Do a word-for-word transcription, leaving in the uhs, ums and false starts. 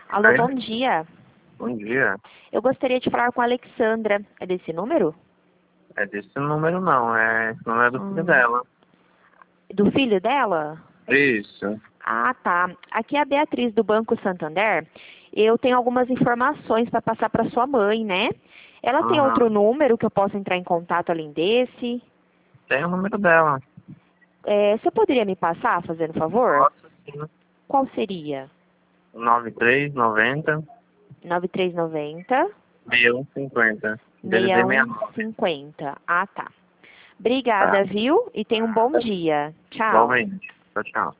Alô, Oi? bom dia. Bom dia. Eu gostaria de falar com a Alexandra. É desse número? É desse número não, é esse número é do filho Hum. dela. Do filho dela? Isso. Ah, tá. Aqui é a Beatriz do Banco Santander. Eu tenho algumas informações para passar para sua mãe, né? Ela tem Uhum. outro número que eu possa entrar em contato além desse? Tem o número dela. É, você poderia me passar, fazendo favor? Posso sim. Qual seria? nove três noventa, nove três nove zero, sessenta e um cinquenta. D D D seis um nove. cinco zero. Ah, tá. Tá. Obrigada, viu? E tenha um bom dia. Tchau. Igualmente. Tchau, tchau.